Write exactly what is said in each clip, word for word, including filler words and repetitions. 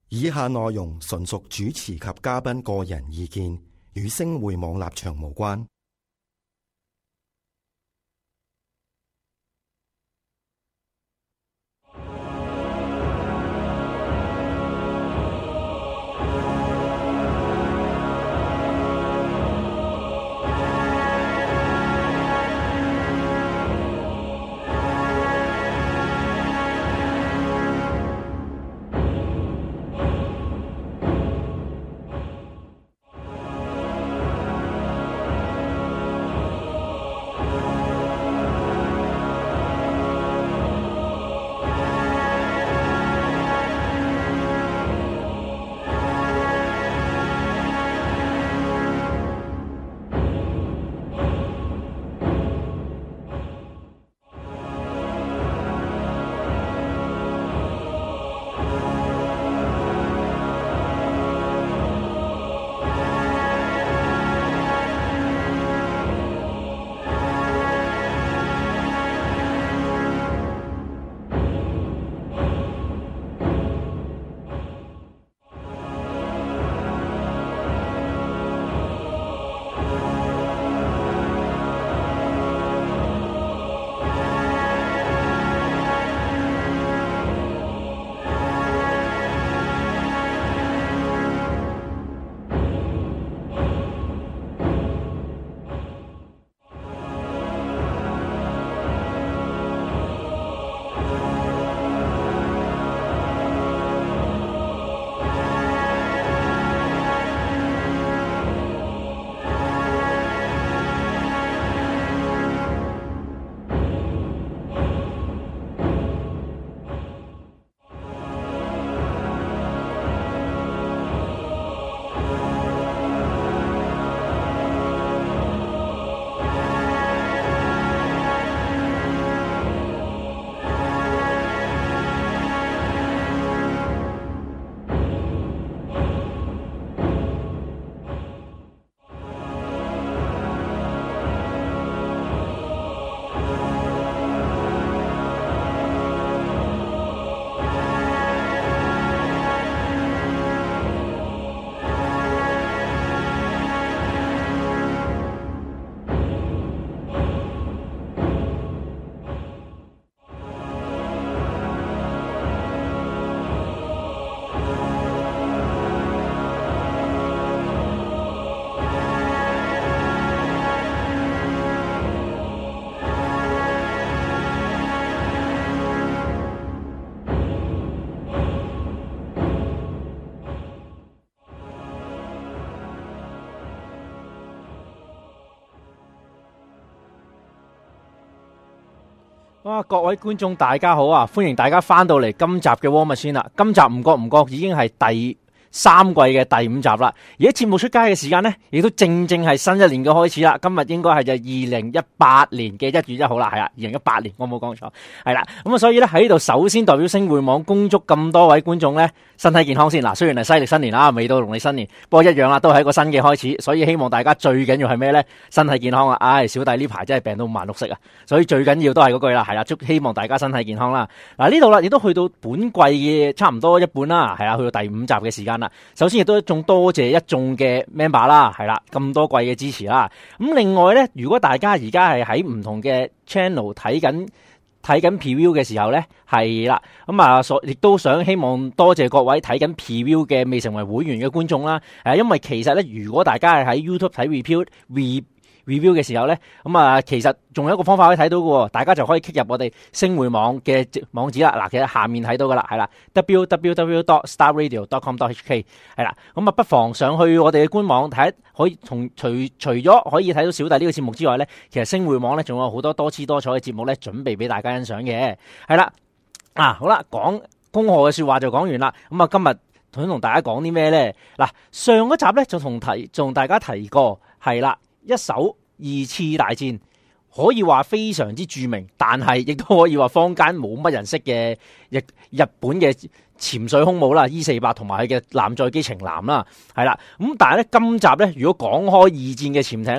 以下內容純屬主持及嘉賓個人意見，與星匯網立場無關。 哇！各位觀眾大家好啊，歡迎大家翻到嚟今集嘅 War Machine啦。今集唔覺唔覺已經係第三季嘅第五集啦。而喺節目出街嘅時間呢，亦都正正係新一年嘅開始啦。今日應該係就二零一八年嘅一月一號啦，係啦，二零一八年我冇講錯，係啦。咁啊，所以咧喺呢度首先代表星匯網恭祝咁多位觀眾咧身體健康先嗱。雖然係西歷新年啦，未到農曆新年，不過一樣啦，都係一個新嘅開始。所以希望大家最緊要係咩咧？身體健康啊！唉，小弟呢排真係病到五顏六色啊，所以最緊要都係嗰句啦，係啦，祝希望大家身體健康啦。嗱，呢度啦，亦都去到本季嘅差唔多一半啦，係啦，去到第五集嘅時間啦。首先亦都一眾多謝一眾嘅 member 啦，係啦，咁多季嘅支持啦。咁另外咧，如果大家而家係喺唔同嘅 channel 睇緊睇緊 preview 嘅時候咧，係啦，咁啊，所亦都想希望多謝各位睇緊 preview 嘅未成為會員嘅觀眾啦。誒，因為其實咧，如果大家係喺 YouTube 睇 review re review 嘅時候咧，咁啊，其實仲有一個方法可以睇到嘅，大家就可以 click 入我哋星匯網嘅網址啦。嗱，其實下面睇到噶啦，係啦 ，w w w dot star radio dot com dot h k 係啦。咁啊，不妨上去我哋嘅官網睇，可以從除除咗可以睇到小弟呢個節目之外咧，其實星匯網咧仲有好多多姿多彩嘅節目咧，準備俾大家欣賞嘅。係啦，啊，好啦，講恭賀嘅說話就講完啦。咁啊，今日想同大家講啲咩咧？嗱，上一集咧就同提，同大家提過，係啦。一手二次大戰可以話非常之著名，但係亦都可以話坊間冇乜人識嘅日日本嘅潛水空母啦 E 四百同埋佢嘅艦載機程艦啦，係啦。咁但係咧今集咧，如果講開二戰嘅潛艇咧，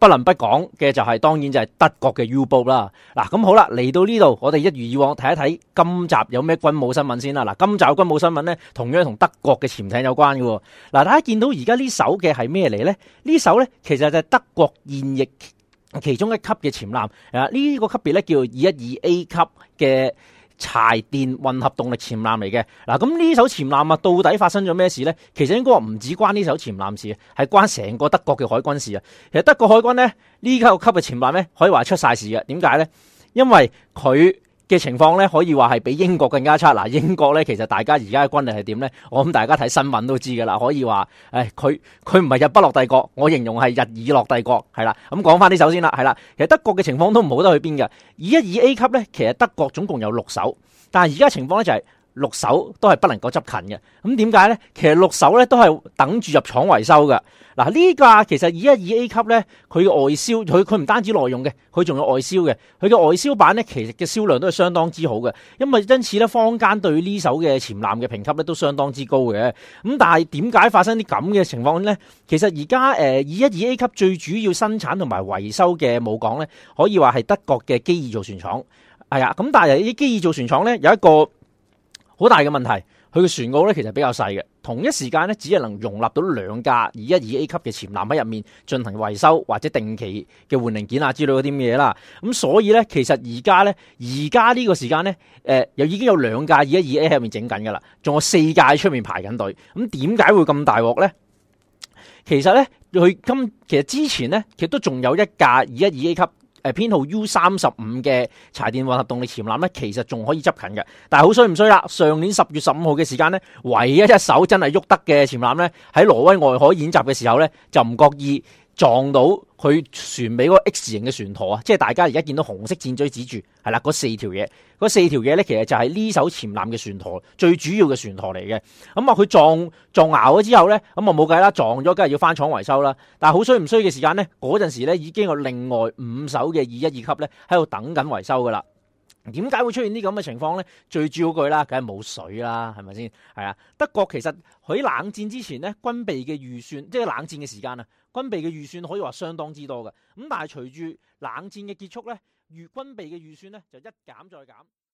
不能不講嘅就係、是、當然就係德國嘅 U-boat 啦。嗱，咁好啦，嚟到呢度，我哋一如以往睇一睇今集有咩軍務新聞先啦。嗱，今集軍務新聞咧，同樣同德國嘅潛艇有關嘅。嗱，大家見到而家呢艘嘅係咩嚟咧？呢艘咧其實就係德國現役其中一級嘅潛艦，啊，呢個級別咧叫二一二 A 級嘅柴電混合動力潛艦嚟嘅。嗱，咁呢艘潛艦啊，到底發生咗咩事呢？其實應該話唔止關呢艘潛艦事，係關成個德國嘅海軍事啊。其實德國海軍呢，呢個級嘅潛艦呢，可以話出晒事嘅。點解呢？因為佢嘅情況咧，可以話係比英國更加差。嗱，英國咧，其實大家而家嘅軍力係點咧？我諗大家睇新聞都知噶啦。可以話，誒，佢佢唔係日不落帝國，我形容係日已落帝國，係啦。咁講翻呢艘先啦，係啦。其實德國嘅情況都唔好得去邊嘅。二一二 A 級咧，其實德國總共有六艘，但係而家情況咧就係六艘都係不能夠執勤嘅。咁點解咧？其實六艘咧都係等住入廠維修嘅。嗱，呢架其實二一二 A 級咧，佢嘅外銷，佢佢唔單止內用嘅，佢仲有外銷嘅。佢嘅外銷版咧，其實嘅銷量都係相當之好嘅。因為因此咧，坊間對呢艘嘅潛艦嘅評級咧都相當之高嘅。咁但係點解發生啲咁嘅情況咧？其實而家誒二一二 A 級最主要生產同埋維修嘅母港咧，可以話係德國嘅基爾造船廠。係啊，咁但係呢啲基爾造船廠咧有一個好大嘅問題。佢嘅船澳咧其實比較細嘅，同一時間咧只係能容納到兩架二一二 A 級嘅潛艦喺入面進行維修或者定期嘅換零件啊之類嗰啲嘢啦。咁所以咧，其實而家咧，而家呢個時間咧，誒、呃、又已經有兩架二一二 A 喺入面整緊噶啦，仲有四架喺出面排緊隊。咁點解會咁大鑊咧？其實咧，佢今其實之前咧，其實都仲有一架二一二 A 級。誒編號 U 三十五嘅柴電混合動力潛艦咧，其實仲可以執勤嘅，但係好衰唔衰啦？上年十月十五號嘅時間咧，唯一一艘真係喐得嘅潛艦咧，喺挪威外海演習嘅時候咧，就唔覺意撞到佢船尾嗰個 X 型嘅船舵啊！即係大家而家見到紅色箭嘴指住，係啦，嗰四條嘢，嗰四條嘢咧，其實就係呢艘潛艦嘅船舵最主要嘅船舵嚟嘅。咁啊，佢撞撞淆咗之後咧，咁啊冇計啦，撞咗梗係要翻廠維修啦。但係好衰唔衰嘅時間咧，嗰陣時咧已經有另外五艘嘅二一二級咧喺度等緊維修噶啦。點解會出現啲咁嘅情況咧？最主要句啦，梗係冇水啦，係咪先？係啊，德國其實喺冷戰之前咧，軍備嘅預算，即係冷戰嘅時間啊，軍備嘅預算可以話相當之多嘅。咁但係隨住冷戰嘅結束咧，預軍備嘅預算咧就一減再減。